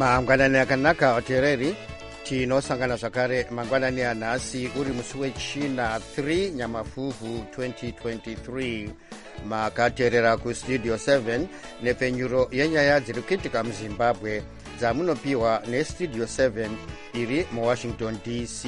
mangwanani akanaka ateereri, tinosangana zvakare mangwanani anhasi uri musi wechina 3 nyamafuvhu 2023. makateerera kustudio 7 nepfenyuro yenyaya dziri kuitika muzimbabwe dzamunopiwa nestudio 7 iri muwashington dc.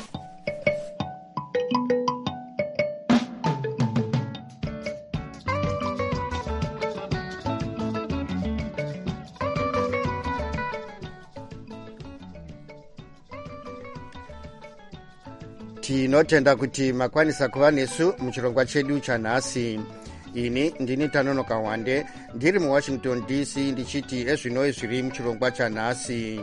tinotenda kuti makwanisa kuva nesu muchirongwa chedu chanhasi. ini ndini Tanonoka Wande ndiri muwashington dc ndichiti ezvinoi zviri muchirongwa chanhasi.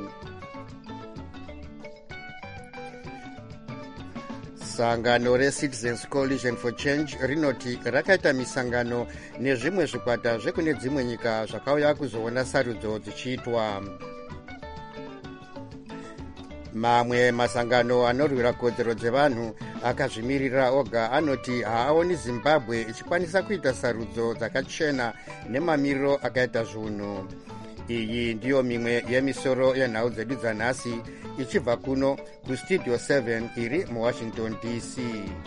sangano reCitizens Coalition for Change rinoti rakaita misangano nezvimwe zvikwata zvekune dzimwe nyika zvakauya kuzoona sarudzo dzichiitwa. mamwe masangano anorwira kodzero dzevanhu akazvimirira oga anoti haaoni zimbabwe ichikwanisa kuita sarudzo dzakachena nemamiriro akaita zvinhu. iyi ndiyo mimwe yemisoro yenhau dzedu dzanhasi ichibva kuno kustudio 7 iri muwashington dc.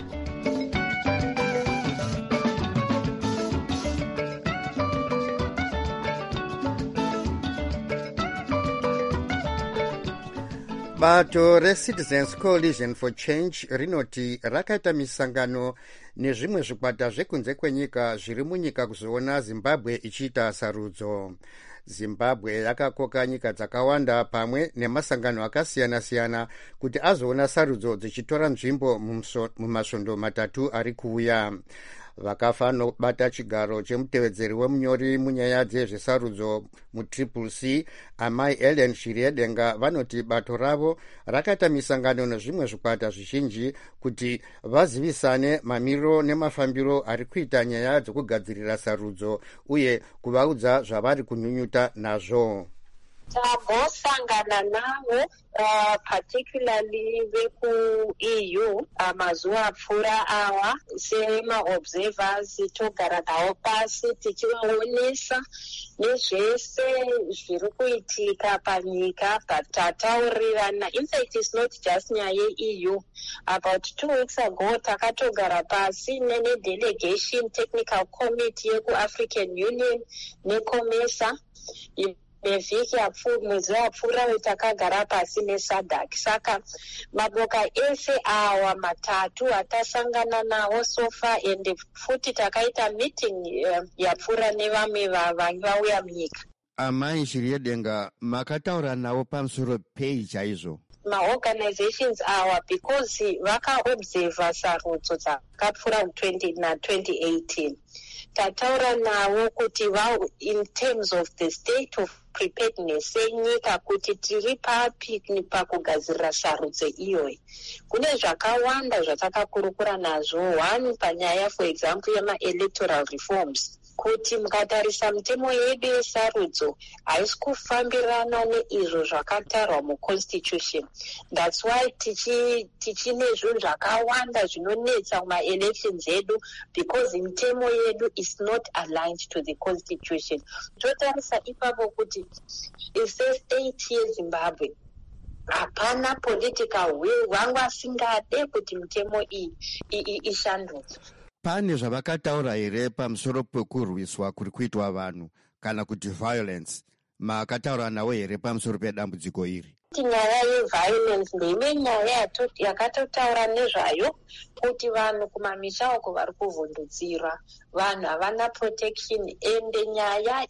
bato reCitizens Coalition for Change rinoti rakaita misangano nezvimwe zvikwata zvekunze kwenyika zviri munyika kuzoona zimbabwe ichiita sarudzo. zimbabwe yakakoka nyika dzakawanda pamwe nemasangano akasiyana-siyana kuti azoona sarudzo dzichitora nzvimbo mumasvondo matatu ari kuuya. vakafanobata chigaro chemutevedzeri wemunyori munyaya dzezvesarudzo muCCC amai Ellen Shiryedenga vanoti bato ravo rakaita misangano nezvimwe zvikwata zvizhinji kuti vazivisane mamiriro nemafambiro ari kuita nyaya dzokugadzirira sarudzo uye kuvaudza zvavari kunyunyuta nazvo. tambosangana navo particularly veku-EU mazuva apfuura awa sema-observers, togara navo pasi tichivaonesa nezvese zviri kuitika panyika, tataurirana. In fact, it's not just nyaya ye-EU. About 2 weeks ago takatogara pasi delegation technical committee yeku-African Union neCOMESA. nevhiki mwedzi wapfuura takagara pasi neSADC. saka maboka ese awa matatu atasangana nawo sofa, ende futi takaita meeting yapfuura nevamwe vange vauya munyika. amai Shiryedenga, makataura nawo pamusoro pei chaizvo? maorganizations awa because vakaobserva sarudzo dzakapfuura 2018 tataura nawo kuti in terms of the state of preparedness senyika kuti tiri papi pakugadzirira sarudzo iyoyi. kune zvakawanda zvatakakurukura nazvo. one, panyaya for example yema-electoral reforms, kuti mukatarisa mitemo yedu yesarudzo haisi kufambirana neizvo zvakatarwa muconstitution. That's why tichine zvinhu zvakawanda zvinonetsa mumaelections edu because mitemo yedu is not aligned to the constitution. totarisa ipapo kuti state yezimbabwe hapana political will, vangu vasingade kuti mitemo iyi ishandudzwe. pane zvavakataura here pamusoro pekurwiswa kuri kuitwa vanhu kana kuti violence? makataura nawo here pamusoro pedambudziko iri? nyaya yeviolence ndeimwe nyaya yakatotaura nezvayo, kuti vanhu kumamisha uko vari kuvhundutsira, vanhu havana protection, ende nyaya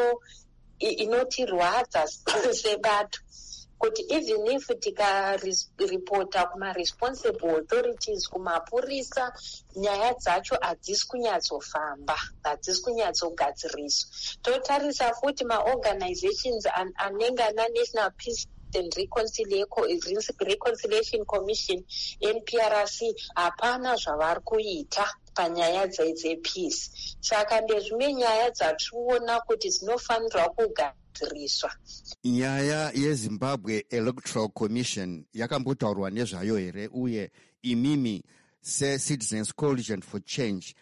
inotirwadza sebato kuti even if tikaripota kuma-responsible authorities, kumapurisa, nyaya dzacho hadzisi kunyatsofamba, hadzisi kunyatsogadziriswa. totarisa futi maorganizations anenge ana National Peace and Reconciliation Commission, NPRC, hapana zvavari kuita panyaya dzepeace. saka ndezvimwe nyaya dzationa kuti dzinofanirwa kugadziriswa. nyaya yeZimbabwe Electoral Commission yakambotaurwa nezvayo here, uye imimi seCitizens Coalition for Change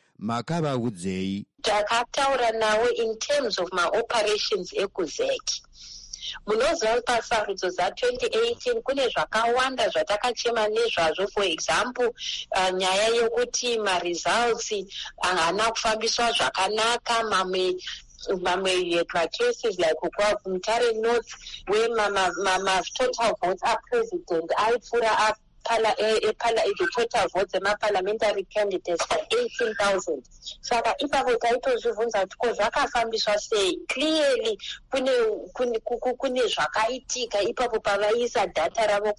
makavaudzei? takataura nawo in terms of maoperations ekuzeki. Munoziva pasarudzo dza2018 kune zvakawanda zvatakachema nezvazvo. For example, nyaya yokuti ma-results haana kufambiswa zvakanaka, mamwe cases like Mutare North, where total votes are president aipfuura the total votes ema-parliamentary candidates are 18,000. Saka ipapo taitozvibvunza kuti ko zvakafambiswa sei? Clearly kune zvakaitika ipapo pavaisa data ravo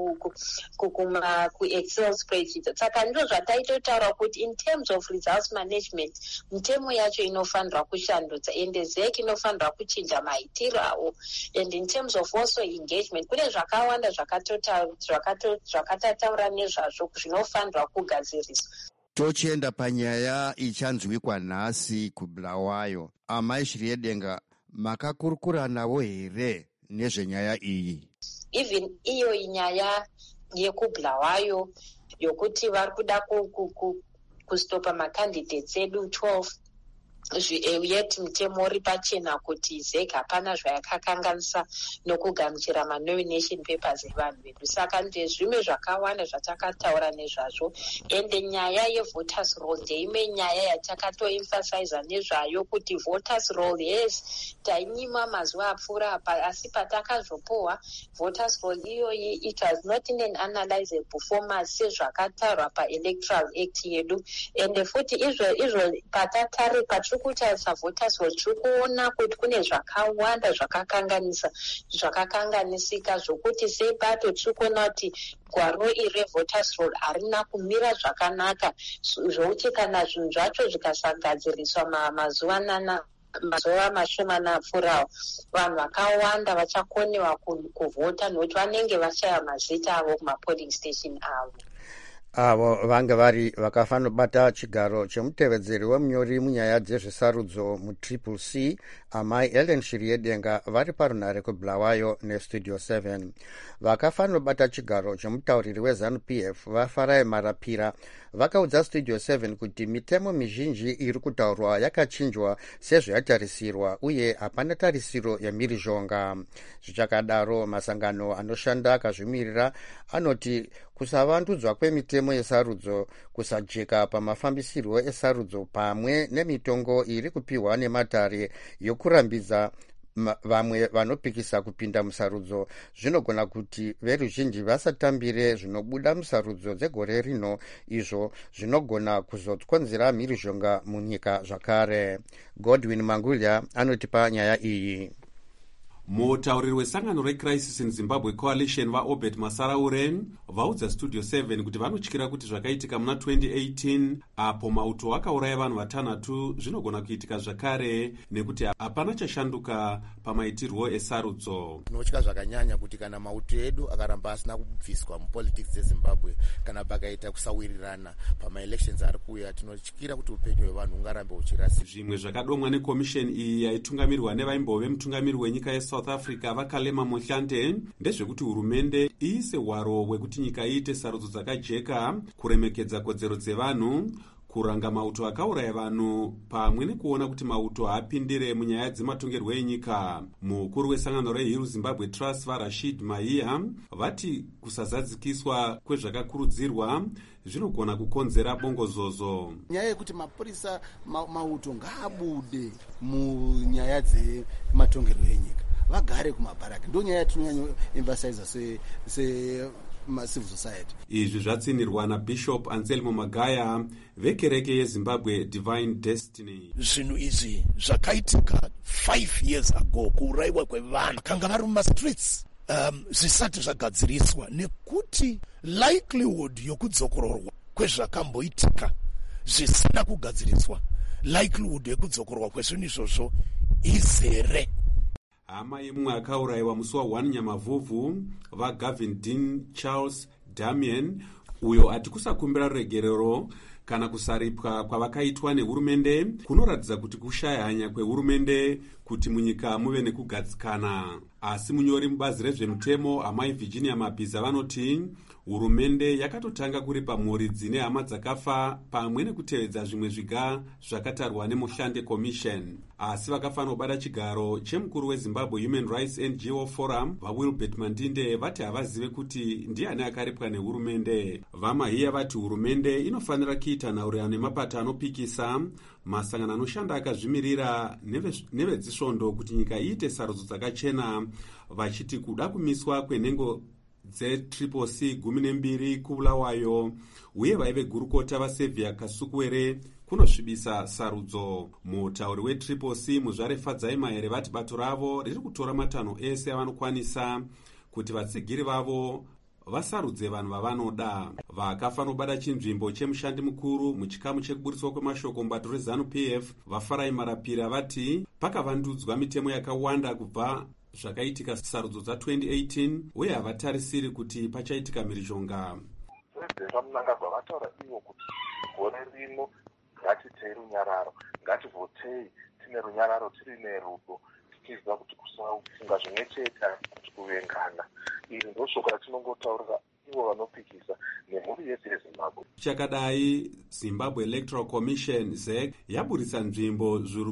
ku-Excel spreadsheet. Saka ndizvo zvataitotaura kuti in terms of results management, mitemo yacho inofanirwa kushandudza, ende ZEC inofanirwa kuchinja maitiro avo. And in terms of also engagement, kune zvakawanda zvakatataura nezvazvo zvinofanirwa kugadziriswa. Tochienda panyaya ichanzwikwa nhasi kuBulawayo, amai Shiriedenga, makakurukura navo here nezvenyaya iyi? Even iyo inyaya yekuBulawayo yokuti vari kuda kustopa macandidates edu 12, yet mutemo uri pachena kuti ZEC hapana zvayakakanganisa nokugamuchira manomination papers evanhu vedu. Saka ndezvimwe zvakawanda zvatakataura nezvazvo. Ende nyaya yevoters roll ndeimwe nyaya yatakatoemphasize nezvayo kuti voters roll, yes, tainyima mazuva apfuura apa, asi patakazopohwa voters roll iyoyi, it was not in an analyzable format sezvakataurwa paelectoral act yedu. Ende futi izvo patatari kutarisa voters roll tiri kuona kuti kune zvakawanda zvakakanganisika zvokuti sebato tiri kuona kuti gwaro iri revoters roll harina kumira zvakanaka, zvokuti kana zvinhu zvacho zvikasagadziriswa mazuva mashomana apfuurawo, vanhu vakawanda vachakonewa kuvhota nokuti vanenge vashaya mazita avo kumapolling station avo. Avo vange vari vakafanira kubata chigaro chemutevedzeri wemunyori munyaya dzezvesarudzo muCCC, amai Ellen Shiriedenga, vari parunhare kuBulawayo neStudio 7. Vakafanira kubata chigaro chemutauriri weZANU-PF vaFarai Marapira vakaudza Studio 7 kuti mitemo mizhinji iri kutaurwa yakachinjwa sezvayatarisirwa uye hapana tarisiro yemhirizhonga. Zvichakadaro, masangano anoshanda akazvimirira anoti kusavandudzwa kwemitemo yesarudzo, kusajeka pamafambisirwo esarudzo pamwe nemitongo iri kupiwa nematare yokurambidza vamwe vanopikisa kupinda musarudzo zvinogona kuti veruzhinji vasatambire zvinobuda musarudzo dzegore rino, izvo zvinogona kuzokonzera mhirizhonga munyika zvakare. Godwin Mangulya anotipa nyaya iyi. Mutauriri wesangano reCrisis in Zimbabwe Coalition vaObert Masaraure vaudza Studio 7 kuti vanotyira kuti zvakaitika muna 2018 apo mauto akauraya vanhu vatanhatu zvinogona kuitika zvakare nekuti hapana chashanduka pamaitirwo esarudzo. Tinotya zvakanyanya kuti kana mauto edu akaramba asina kubviswa mupolitics dzeZimbabwe, kana pakaita kusawirirana pamaelections ari kuuya, tinotyira kuti upenyu hwevanhu hungarambe huchirasika. Zvimwe zvakadomwa nekomisheni iyi yaitungamirwa nevaimbove mutungamiri wenyika yeSouth Africa Vakalema Mohlante ndezvekuti hurumende iise hwaro hwekuti nyika iite sarudzo dzakajeka, kuremekedza kodzero dzevanhu, kuranga mauto akauraya vanhu pamwe nekuona kuti mauto haapindire munyaya dzematongerwo enyika. Mukuru wesangano reHill Zimbabwe Trust vaRashid Maia vati kusazadzikiswa kwezvakakurudzirwa zvinogona kukonzera bongozozo. Nyaya yekuti mapurisa mauto ngaabude munyaya dzematongerwo enyika, vagare kumabharaki, ndo nyaya yatinonyanya emphasize civil society. Izvi zvatsinirwa naBishop Anselmo Magaya vekereke yeZimbabwe Divine Destiny. Zvinhu izvi zvakaitika 5 years ago, kuurayiwa kwevanhu kanga vari mumastreets, zvisati zvagadziriswa, nekuti likelihood yokudzokororwa kwezvakamboitika zvisina kugadziriswa, likelihood yekudzokororwa kwezvinhu izvozvo izere. Hama yemumwe akaurayiwa musi wa1 Nyamavhuvhu vaGavin Dean Charles Damien, uyo ati kusakumbira ruregerero kana kusaripwa kwavakaitwa nehurumende kunoratidza kuti kushaya hanya kwehurumende kuti munyika muve nekugadzikana. Asi munyori mubazi rezvemutemo amai Virginia Mabhiza vanoti hurumende yakatotanga kuripa mhuri dzine hama dzakafa pamwe nekutevedza zvimwe zviga zvakatarwa nemuhlande commission. Asi vakafanira kubata chigaro chemukuru weZimbabwe Human Rights NGO Forum vaWilbert Mandinde vati havazive kuti ndiani akaripwa nehurumende. Vamahiya vati hurumende inofanira kuita nhaurirano nemapato anopikisa, masangano anoshanda akazvimirira nevezisvondo kuti nyika iite sarudzo dzakachena, vachiti kuda kumiswa kwenhengo dzeCCC 12 kuBulawayo uye vaive gurukota vaSevia Kasukwere kunosvibisa sarudzo. Mutauri weCCC Muzvare Fadzaimahare vati bato ravo riri kutora matanho ese avanokwanisa kuti vatsigiri vavo vasarudze vanhu vavanoda. Vakafanira kubata chinzvimbo chemushandi mukuru muchikamu chekuburiswa kwemashoko mubato reZANU-PF vaFarai Marapira vati pakavandudzwa mitemo yakawanda kubva zvakaitika sarudzo dza2018 uye havatarisiri kuti pachaitika mhirizhonga. Zvamunangagwa vataura ivo kuti gore rino ngatitei runyararo, ngativhotei tine runyararo, tiri nerudo, tichiziva kuti kusafunga zvimwe chete kuti kuvengana. Iri ndo shoko ratinongotaurira ivo vanopikisa nemhuri yese yeZimbabwe. Chakadai Zimbabwe Electoral Commission ZEC yaburitsa nzvimbo zviuru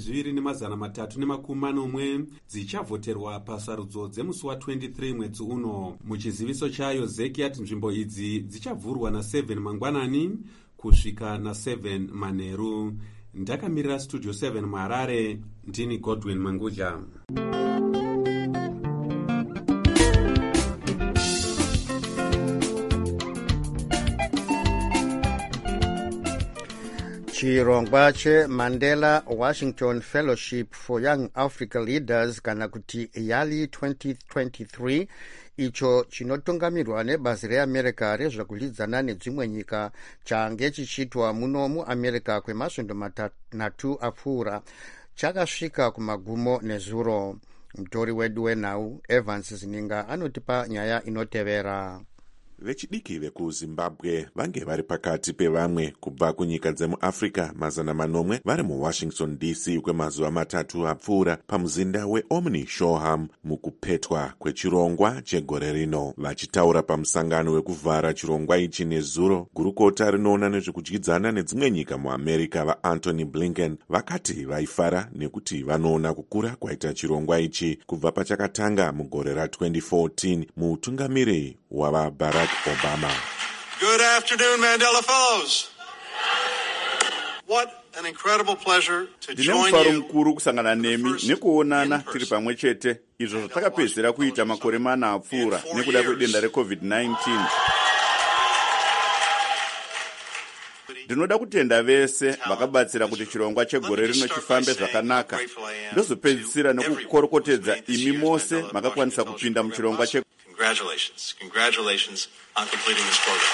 12,340 dzichavhoterwa pasarudzo dzemusi wa23 mwedzi uno. Muchiziviso chayo ZEC yati nzvimbo idzi dzichavhurwa na7 mangwanani kusvika na7 manheru. Ndakamirira Studio 7 muHarare, ndini Godwin Manguja. Chirongwa cheMandela Washington Fellowship for Young Africa Leaders kana kuti YALI 2023 icho chinotungamirwa nebazi reAmerica rezvekulidzana nedzimwe nyika change chichitwa muno muAmerica kwemasvondo matanhatu apfuura chakasvika kumagumo nezuro. Mutori wedu wenhau Evans Zininga anotipa nyaya inotevera. Vechidiki vekuZimbabwe vange vari pakati pevamwe kubva kunyika dzemuAfrica 800 vari muWashington DC kwemazuva matatu apfuura pamuzinda weOmni Shoreham mukupetwa kwechirongwa chegore rino. Vachitaura pamusangano wekuvhara chirongwa ichi nezuro, gurukota rinoona nezvekudyidzana nedzimwe nyika muAmerica vaAntony Blinken vakati vaifara nekuti vanoona kukura kwaita chirongwa ichi kubva pachakatanga mugore ra2014 muutungamiri wavaBarack Obama. Good afternoon, Mandela Fellows. What an incredible pleasure to join you. Mukuru kusangana nemi nekuonana tiri pamwe chete izvo zvatakapedzera kuita makore mana apfuura nekuda kwedenda reCovid-19. Ndinoda kutenda vese vakabatsira kuti chirongwa chegore rino chifambe zvakanaka. Ndozopedzisira nekukorokotedza imi mose makakwanisa kupinda muchirongwa che. Congratulations on completing this program.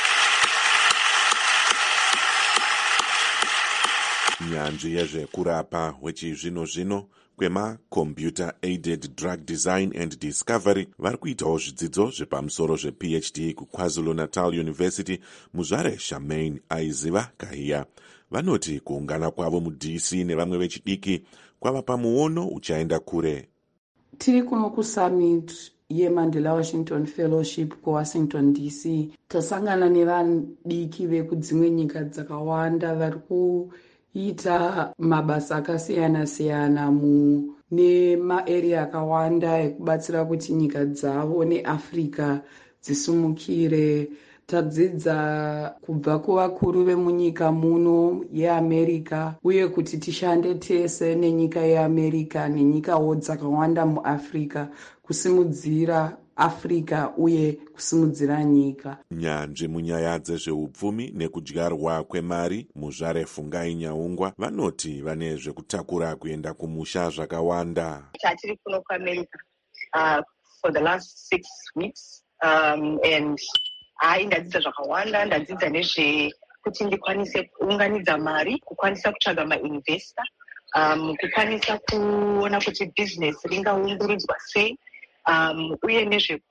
Nyanzvi yezvekurapa wechizvino-zvino kwema-Computer Aided Drug Design and Discovery vari kuitawo zvidzidzo zvepamusoro zvePhD kuKwaZulu-Natal University. Muzvare Charmaine aiziva Kahiya vanoti kuungana kwavo muDC nevamwe vechidiki kwava pamuono uchaenda kure. Tiri kuno kusummit yeMandela Washington Fellowship kuWashington DC. Tasangana nevadiki vekudzimwe nyika dzakawanda vari kuita mabasa akasiyana-siyana nemaarea akawanda ekubatsira kuti nyika dzavo neAfrica dzisumukire. Tadzidza kubva kuvakuru vemunyika muno yeAmerica uye kuti tishande tese nenyika yeAmerica nenyikawo dzakawanda muAfrica kusimudzira Africa uye kusimudzira nyika. Nyanzvi munyaya dzezveupfumi nekudyarwa kwemari Muzvare Fungai Nyaungwa vanoti vane zvekutakura kuenda kumusha zvakawanda. Tiri kuno kuAmerica for the last 6 weeks and ndadzidza zvakawanda. Ndadzidza nezvekuti ndikwanise kuunganidza mari, kukwanisa kutsvaga mainvesta, kukwanisa kuona kuti bhizinesi ringaungurudzwa sei, uye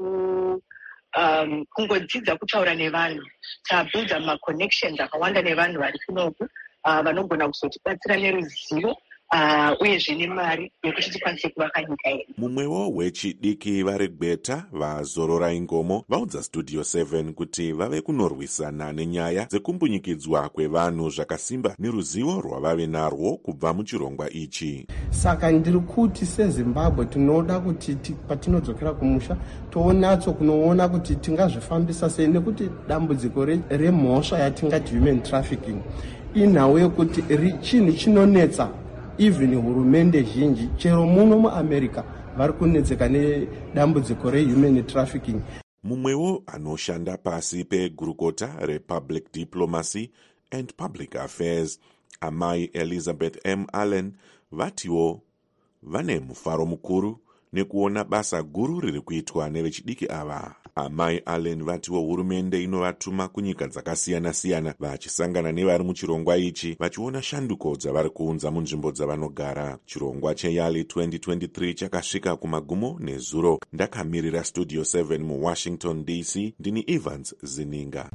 kungodzidza kutaura nevanhu. Tabhudha maconnections akawanda nevanhu vari kunoku vanogona kuzotibatsira neruzivo uyezve nemari yekuti tikwanise kuvaka nyika yedu. Mumwewo wechidiki vari Gweta vaZorora Ingomo vaudza Studio 7 kuti vave kunorwisana nenyaya dzekumbunyikidzwa kwevanhu zvakasimba neruzivo rwavave narwo kubva muchirongwa ichi. Saka ndiri kuti seZimbabwe tinoda kuti patinodzokera kumusha toonatso kunoona kuti tingazvifambisa sei, nekuti dambudziko remhosva yatingati human trafficking inhau yekuti chinhu chinonetsa even hurumende zhinji, chero muno muAmerica vari kunetseka nedambudziko rehuman trafficking. Mumwewo anoshanda pasi pegurukota republic diplomacy and public affairs, Amai Elizabeth M. Allen, vatiwo vane mufaro mukuru nekuona basa guru riri kuitwa nevechidiki ava. Amai Allen vatiwo hurumende inovatuma kunyika dzakasiyana-siyana vachisangana nevari muchirongwa ichi vachiona shanduko dzavari kuunza munzvimbo dzavanogara. Chirongwa cheYali 2023 chakasvika kumagumo nezuro. Ndakamirira Studio 7 muWashington DC, ndini Evans Zininga.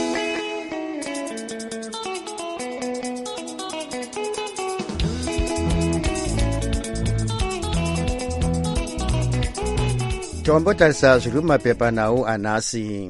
Tombotarisa zviri mumapepa nawo anhasi.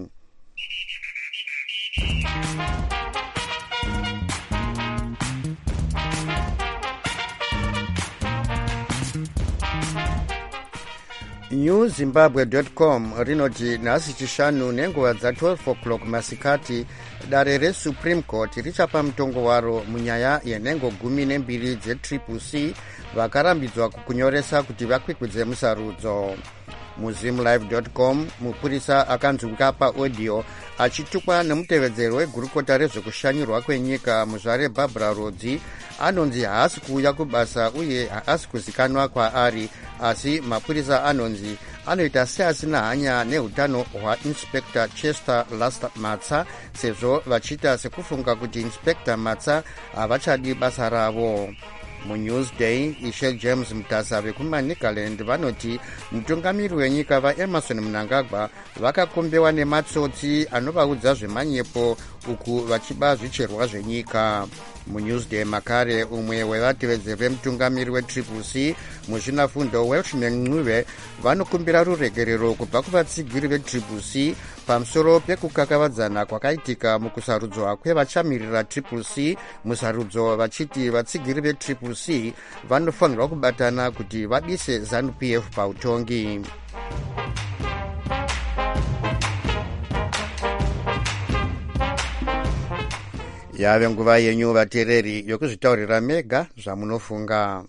newzimbabwe.com rinoti nhasi chishanu nenguva dza12 o'clock masikati dare resupreme court richapa mutongo waro munyaya yenhengo 12 dzeCCC vakarambidzwa kunyoresa kuti vakwikwidze musarudzo. muzimlive.com mupurisa akanzwika paaudio achitukwa nemutevedzeri wegurukota rezvekushanyirwa kwenyika muzvare Barbara Rodzi anonzi haasi kuuya kubasa uye haasi kuzikanwa kwaari, asi mapurisa anonzi anoita seasina hanya neutano hwainspector Chester Lasta Matsa, sezvo vachiita sekufunga kuti inspector Matsa havachadi basa ravo. MuNewsDay, Ishe James Mutasa vekumaNigaland vanoti mutungamiri wenyika vaEmerson Mnangagwa vakakombewa nematsotsi anovaudza zvemanyepo uku vachiba zvicherwa zvenyika. MuNewsDay makare umwe wevatevedzeri vemutungamiri weCCC muzvinafundo Welshman Ncube vanokumbira ruregerero kubva kuvatsigiri veCCC pamusoro pekukakavadzana kwakaitika mukusarudzwa kwevachamirira CCC musarudzo, vachiti vatsigiri veCCC vanofanirwa kubatana kuti vadise ZANU-PF pautongi. Yave nguva yenyu vateereri yokuzvitaurira mega zvamunofunga.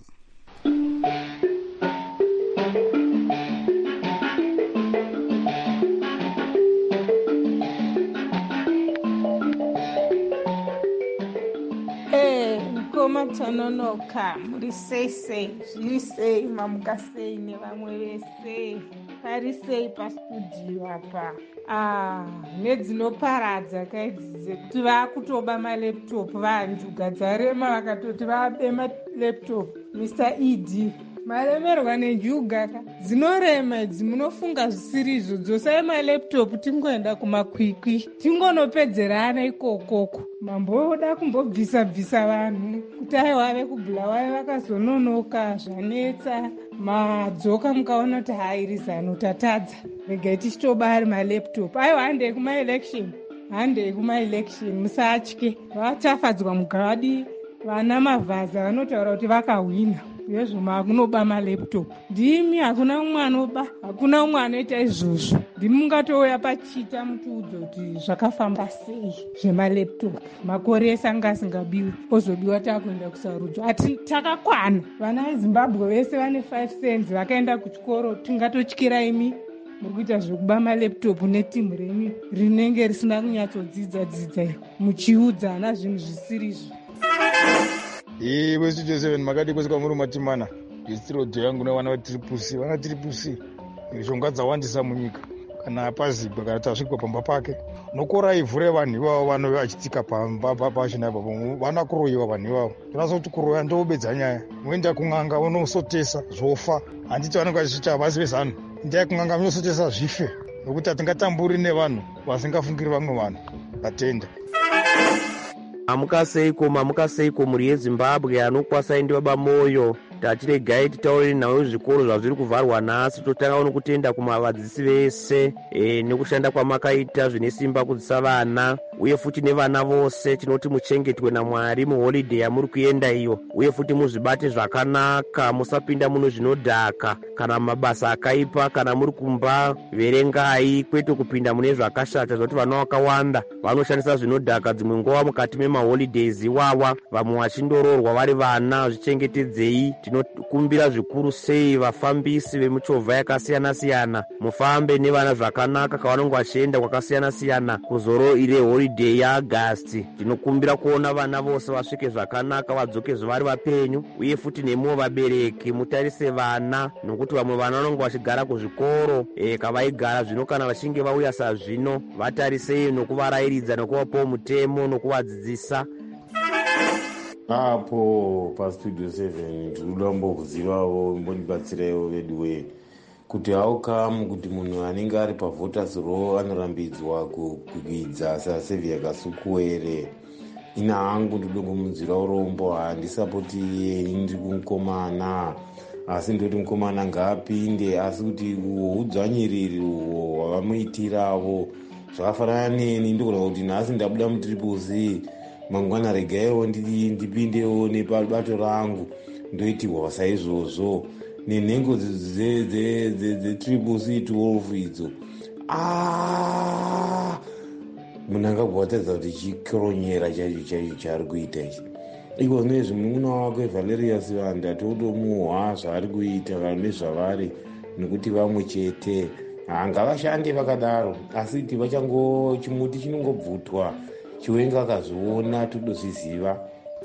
Mukoma tanonoka muri sei zviri sei mamuka sei nevamwe vese pari sei pastudio apa. Nedzinoparadza kaidzi kuti vakutoba maleptop vantu gadzarema vakatoti vabe maleptop. Mr. ED maremerwa nenjuga dzinorema idzi munofunga zvisirizvo, dzosai maleptop tingoenda kumakwikwi tingonopedzerana ikokoko. Mamboda kumbobvisa vanhu kuti aiwave kubhula wave vakazononoka zvanetsa madzoka mukaona kuti hairi zano tatadza regai tichitoba ari maleptop. Aiwa handei kumaelection musatye, vatafadzwa mugadi vana mavhaza vanotaura kuti vakahwina yezvo makunoba maleptop. Ndimi hakuna umwe anoba, hakuna umwe anoita izvozvo. Ndimi mungatouya pachita mutiudze kuti zvakafamba sei zvemaleptop. Makore ese anga asingabiwi ozobiwa takuenda kusarudzo. Takakwana vana veZimbabwe vese vane 5 cents vakaenda kuchikoro. Tingatotyira imi muri kuita zvekuba maleptop netimu renyu rinenge risina kunyatsodzidza muchiudzana zvinhu zvisirizvo. Westudio 7 makadi kwesika muri matimana yesirodho yangu nevana vaTCC. Vana TCC mishonga dzawandisa munyika, kana pazigwa kana tasvikwa pamba pake nokora ivhu revanhu ivavo vanove vachitika pamba pachina ipapo vana kuroyiwa vanhu ivavo. Tonaso kuti kuroya ndoubedza nyaya. Uenda kun'anga unosotesa zvofa, handiti vanenge vachiita havasi vezano. Ndai kun'anga munosotesa zvife nokuti hatingatamburi nevanhu vasingafungiri vamwe vanhu. Vatenda mamukaseiko mhuri yezimbabwe anokwasai ndibaba moyo tatiregai titaurire nawo zvikoro zvazviri kuvharwa nhasi totanga nokutenda kumavadzidzisi vese nekushanda kwamakaita zvine simba kudzidzisa vana uye futi nevana vose tinoti muchengetwe naMwari muholidheyi yamuri kuenda iyo uye futi muzvibate zvakanaka musapinda muno zvinodhaka kana mabasa akaipa kana muri kumba verengai kwete kupinda mune zvakashata zvokuti vana vakawanda vanoshandisa zvinodhaka dzimwe nguva mukati memaholidays iwawa vamwe vachindoroorwa vari vana. Zvichengetedzei. Tinokumbira zvikuru sei vafambisi vemuchovha yakasiyana-siyana mufambe nevana zvakanaka kavanenge vachienda kwakasiyana-siyana kuzoro ire holiday yaAgasti. Tinokumbira kuona vana vose vasvike zvakanaka vadzoke zvavari vapenyu uye futi nemuwo vabereki mutarise vana nokuti vamwe vana vanenge vachigara kuzvikoro kavaigara zvino kana vachinge vauya sazvino vatarisei nokuvarairidza nokuvapawo mutemo nokuvadzidzisa. Apo pastudio 7 tinoda kumbokuzivawo mbonibatsiraiwo veduwe kuti how come kuti munhu anenge ari pavoters row anorambidzwa kukwidza saSevia Kasuku here. Ina hangu ndode kumudzira urombo handisapoti ndiri kumukomana asi ndoti mukomana ngaapinde asi kuti udzvanyiriri uhwo hwavamuitiravo zvakafanana neni ndikuda kuti nhasi ndabuda mutriple mangwana regaiwo ndipindewo nepabato rangu ndoitirwa saizvozvo nenhengo dzetriple C 12 idzo. Munhu angagwatadza kuti chikoronyera chaicho chaari kuita ichi iko nezvi munun'una wake Valerius Vanda totomuhwa zvaari kuita vanhu nezvavari nekuti vamwe chete ngavashande vakadaro asi kuti chimuti chinongobvutwa chiwenga akazviona todozviziva.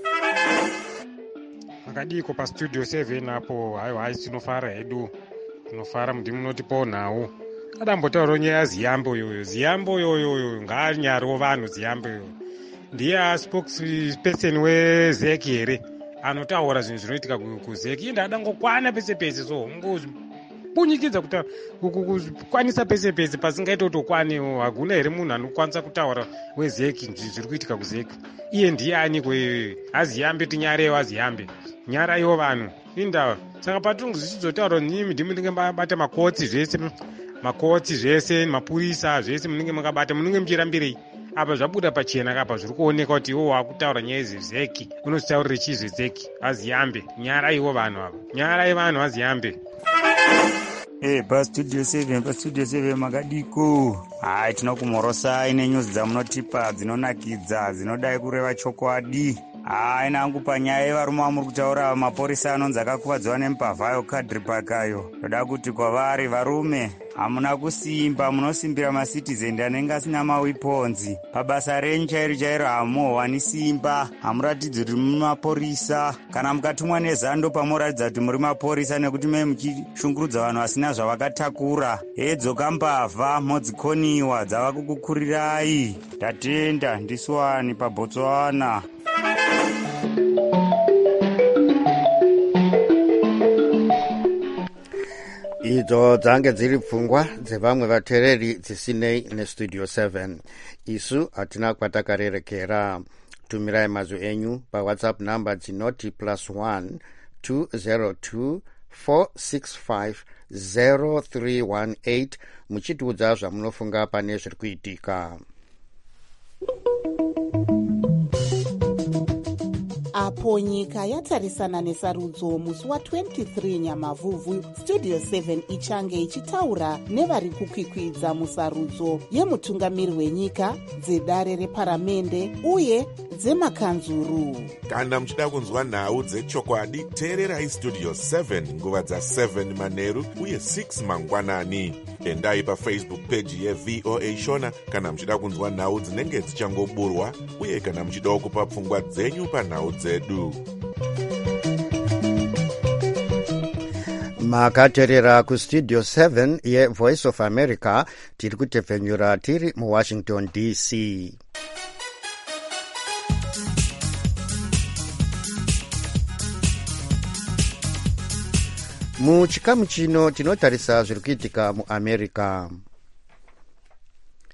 Akadiko pastudio 7 apo haiwa tinofara hedu tinofara mundi munotipawo nhau kadambotaurawo nyaya yaziyambo yoyo ngaanyariwo vanhu ziyambo yoyo ndiye spokesperson wezeki here anotaura zvinhu zvinoitika kuzeki iye ndadangokwana pese pese so ngozvibunyikidza kukwanisa pese pese pasingaita kutokwanewo hakuna here munhu anokwanisa kutaura wezeki zviri kuitika kuzeki. Iye ndiani kweyoyo aziyambe tinyarewo aziyambe nyaraiwo vanhu indawa saka patungu zvichizotaura nimi ndimi ndinge mbabata makotsi zvese mapurisa zvese munenge makabata munenge muchirambirei apa zvabuda pachena kapa zviri kuoneka kuti iwo wakutaura nyaya zezeki unozitaurire chizve zeki aziyambe nyaraiwo vanhu ava nyarai vanhu aziyambe. Pastudio 7 makadiko tinokumhorosai nenyuzi dzamunotipa dzinonakidza dzinodai kureva chokwadi. Nangu panyaya yevarume vamuri kutaura mapurisa anonzi akakuvadzwa nemupavhayo Kadripark ayo ndoda kuti kwavari varume hamuna kusimba munosimbira macitizen anenge asina maweapons pabasa renyu chairo hamuhwani simba hamuratidzi kuti muri mapurisa kana mukatumwa nezando pamuratidza kuti muri mapurisa nekuti mai muchishungurudza vanhu vasina zvavakatakura hedzoka mbavha modzikoniwa dzava kukukurirai. Ndatenda ndiswani paBotswana. idzo dzange dziri pfungwa dzevamwe vateereri dzisinei nestudio 7. isu hatina kwatakarerekera. tumirai mazwi enyu pawhatsapp namba dzinoti +1 202 465 0318 muchitiudza zvamunofunga pane zviri kuitika. Apo nyika yatarisana nesarudzo musi wa23 Nyamavhuvhu, Studio 7 ichange ichitaura nevari kukwikwidza musarudzo yemutungamiri wenyika, dzedare reparamende uye dzemakanzuru. Kana muchida kunzwa nhau dzechokwadi, teererai Studio 7 nguva dza7 manheru uye 6 mangwanani. Endai paFacebook page yeVOA Shona kana muchida kunzwa nhau dzinenge dzichangoburwa uye kana muchida kupa pfungwa dzenyu panhau dzedu. makateerera kustudio 7 yeVoice of America. tiri kutepfenyura tiri muWashington DC. muchikamu chino tinotarisa zviri kuitika muAmerica.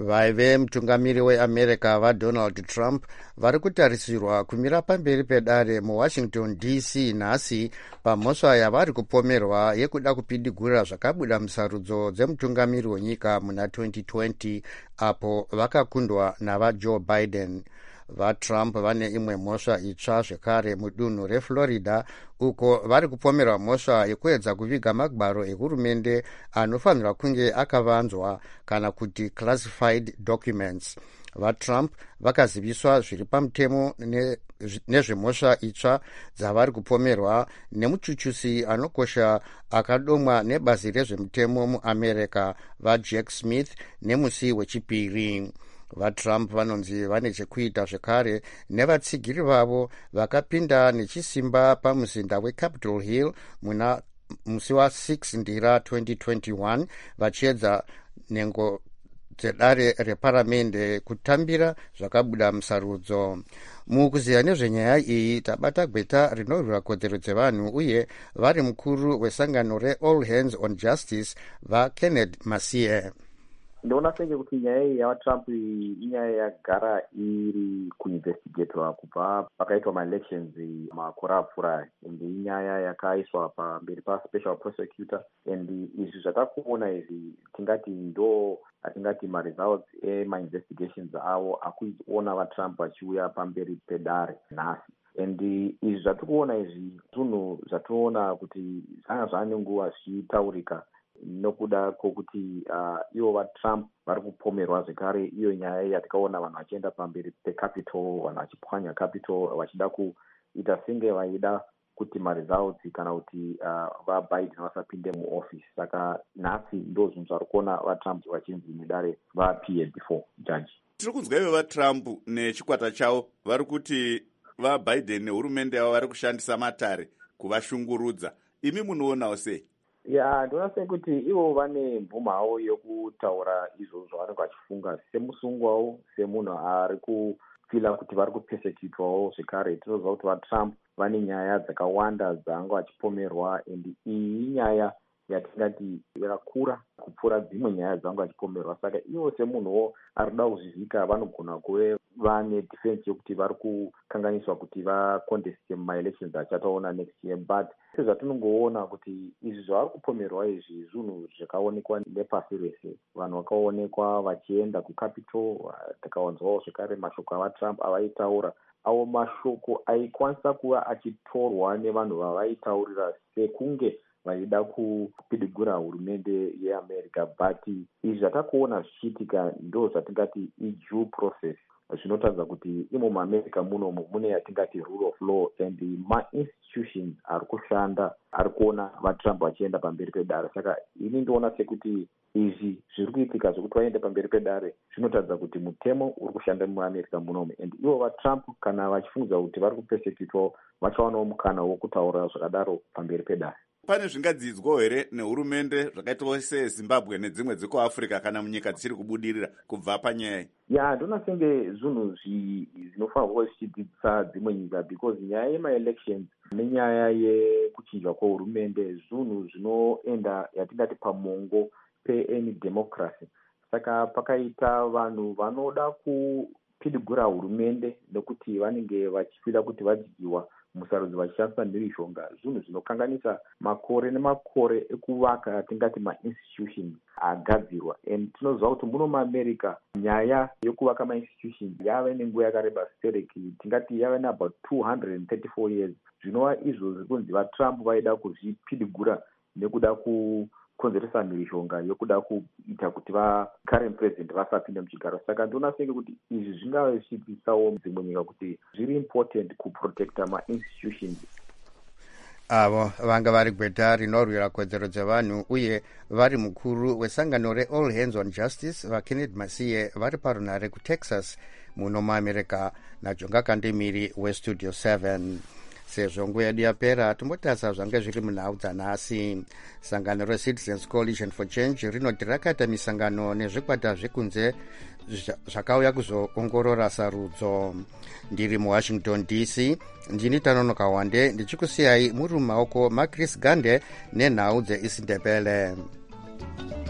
vaive mutungamiri weamerica vadonald trump vari kutarisirwa kumira pamberi pedare muwashington dc nhasi pamhosva yavari kupomerwa yekuda kupidigura zvakabuda musarudzo dzemutungamiri wenyika muna 2020 apo vakakundwa navajoe biden. vatrump vane imwe mhosva itsva zvekare mudunhu reflorida uko vari kupomerwa mhosva yekuedza kuviga magwaro ehurumende anofanirwa kunge akavanzwa kana kuti classified documents. vatrump vakaziviswa zviri pamutemo nezvemhosva itsva dzavari kupomerwa nemuchuchusi anokosha akadomwa nebazi rezvemutemo muamerica vajack smith nemusi wechipiri. vatrump vanonzi vane chekuita zvekare nevatsigiri vavo vakapinda nechisimba pamuzinda weCapitol Hill muna musi wa6 ndira 2021 vachiedza nhengo dzedare reparamende kutambira zvakabuda musarudzo. mukuziya nezvenyaya iyi tabata gweta rinorwira kodzero dzevanhu uye vari mukuru wesangano reAll Hands on Justice vaKenneth Masie. Ndoona senge kuti nyaya iyi yavatrump inyaya yagara iri kuinvestigatwa kubva pakaitwa maelections makore apfuura, ende inyaya yakaiswa pamberi paspecial prosecutor, and izvi zvatakuona izvi tingati ndo atingati maresults emainvestigations avo akuona vatrump vachiuya pamberi pedare nhasi. And izvi zvatikuona izvi zvinhu zvationa kuti zvanga zvane nguva zvichitaurika nokuda kwokuti ivo vatrump vari kupomerwa zvekare iyo nyaya yatikaona vanhu vachienda pamberi peCapitol, vanhu vachipwanya Capitol vachida kuita senge vaida kuti maresults kana kuti vaBiden vasapinde muoffice. Saka nhasi ndo zvinhu zvari kuona vatrump vachinzi nedare vaappear before judge. Tiri kunzwa ivo vatrump nechikwata chavo vari kuti vaBiden nehurumende yavo vari kushandisa matare kuvashungurudza. Imi munoonawo sei? Ndoona sekuti ivo vane mvumo yavo yokutaura izvo zvavanenge vachifunga semusungwawo, semunhu ari kufila kuti vari kupesekitwawo zvekare. Tinoziva kuti vatrump vane nyaya dzakawanda dzavanga vachipomerwa, and iyi inyaya yatingati yakakura kupfuura dzimwe nyaya dzavanga vachipomerwa. Saka ivo semunhuwo ari kuda kuzvivhika vanogona kuve vane defense yokuti vari kukanganiswa kuti vaconteste maelections achataona next year. But sezvatinongoona kuti izvi zvavari kupomerwa izvi zvinhu zvakaonekwa nepasi rese. Vanhu vakaonekwa vachienda kuCapitol, takawanzwawo zvekare mashoko avatrump avaitaura. Avo mashoko aikwanisa kuva achitorwa nevanhu vavaitaurira sekunge vaida kupidigura hurumende yeAmerica. But izvi zvatakuona zvichiitika ndo zvatingati idue process, zvinotadza kuti imo muAmerica munomu mune yatingati rule of law, and ma-institutions ari kushanda ari kuona vatrump vachienda pamberi pedare. Saka ini ndoona sekuti izvi zviri kuitika zvokuti vaende pamberi pedare zvinotadza kuti mutemo uri kushanda muAmerica munomu, and ivo vatrump kana vachifungudza kuti vari kupesekitwa vachawanawo mukana wokutaura zvakadaro pamberi pedare. Pane zvingadzidzwawo here nehurumende zvakaitawo seZimbabwe nedzimwe dzekuAfrica kana munyika dzichiri kubudirira kubva panyaya? Ndoona senge zvinhu zvinofanirwa kuva zvichidzidzisa dzimwe nyika, because nyaya yemaelections nenyaya yekuchinjwa kwehurumende zvinhu zvinoenda yatingati pamongo peani democracy. Saka pakaita vanhu vanoda kupidigura hurumende nekuti vanenge vachifira kuti vadyiwa musarudzo vachishandisa mhirishonga, zvinhu zvinokanganisa makore nemakore ekuvaka atingati ma-institutions agadzirwa. And tinoziva kuti muno muAmerica nyaya yokuvaka ma-institutions yave nenguva yakareba sitereki, tingati yave neabout 234 years. Zvinova izvo zviri kunzi vatrump vaida kuzvipidigura nekuda kukonzeresa mhirishonga yokuda kuita kuti current president vasapinde muchigaro. Saka ndoona senge kuti izvi zvingava zvichidzidzisawo dzimwe nyika kuti zviri important kuprotecta ma-institutions. Avo vanga vari gweta rinorwira kodzero dzevanhu uye vari mukuru wesangano reAll Hands on Justice vaKenneth Masie vari parunhare kuTexas muno muAmerica naJonga Kandemiri weStudio 7. Sezvo nguva yedu yapera tombotasa zvange zviri munhau dzanhasi. Sangano reCitizens Coalition for Change rinoti rakaita misangano nezvikwata zvekunze zvakauya kuzoongorora sarudzo. Ndiri muWashington DC, ndini Tanonoka Wande ndichikusiyai muri mumaoko maChris Gande nenhau dzeIsindebele.